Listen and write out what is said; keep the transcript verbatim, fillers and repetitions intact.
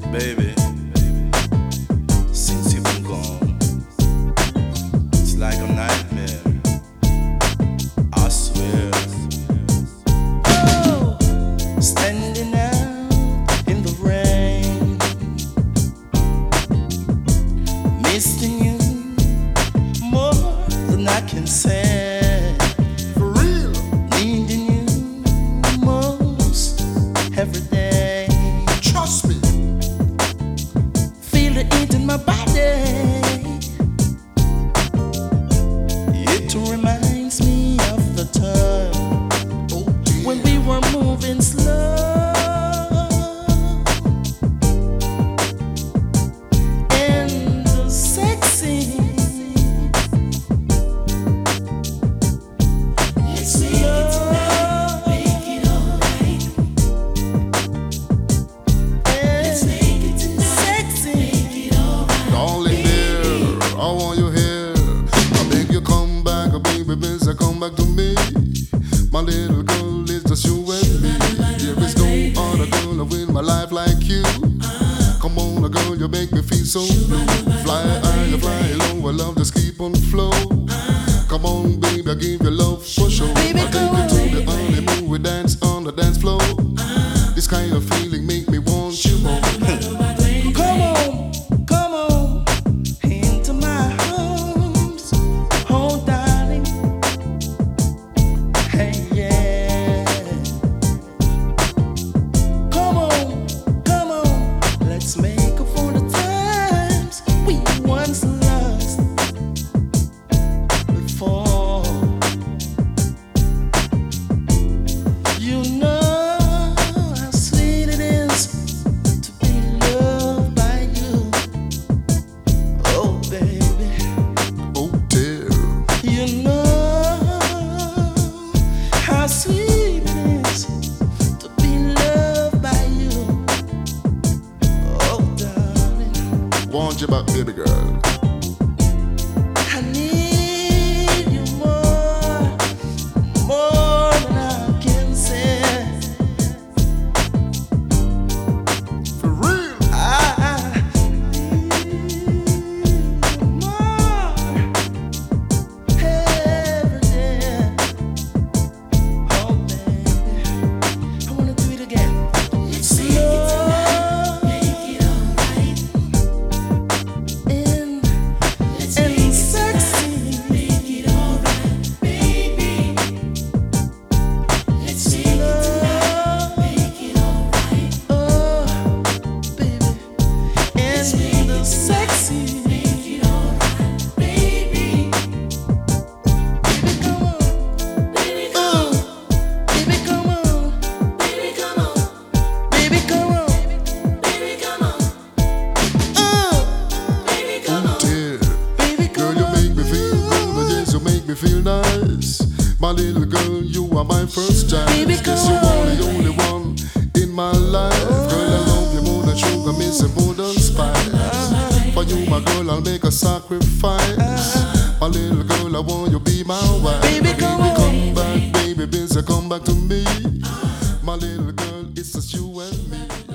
Baby, since you've been gone, it's like a nightmare, I swear. Oh, standing out in the rain, missing you more than I can say. For real, Needing you most every day. trust me. Feel it in my body. It reminds me of the time Oh dear. when we were moving slow and sexy. Let's make it tonight, make it alright. Let's make it tonight, make it alright. Darling dear, I want you here. I beg you come back, baby, please come back to me. My little girl, it's just you and me. There is no other girl with my life like you. Come on, girl, you make me feel so blue. Fly high, fly low, I love just keep on flow. Come on, baby, I give you love for sure. Baby, I take go you to away. the honeymoon, we dance on the dance floor. This kind of feeling make me want you more. Come on, come on into my arms, oh darling. Hey yeah. Come on, come on, let's make up for the times we once lost before. You know how sweet it is to be loved by you, oh baby. Oh dear. You know how sweet it is to be loved by you, oh darling. Want you back, baby girl. I need you more, more than I can say. For real. I need you more every day. Oh baby, I wanna do it again. Let's make it tonight, make it alright. And Let's and make it sexy. tonight, make it alright, baby. Let's make it tonight, make it alright. Oh, baby, Let's make and it the sexy. Make it alright, baby. Baby, come on. Baby, Uh, baby, come on. baby, come on, Baby, come on. baby, come on, Uh, baby, come on. Dear. baby, Girl, come you on. make me feel good, yes, you make me feel nice. My little girl, you are my first child. Baby, Guess come you are on. the only one in my life. Girl, I love you more than sugar, miss you more than spice. For you, my girl, I'll make a sacrifice. My little girl, I want you be my wife. Baby, come on. come back, baby, busy, come back to me. My little girl, it's just you and me.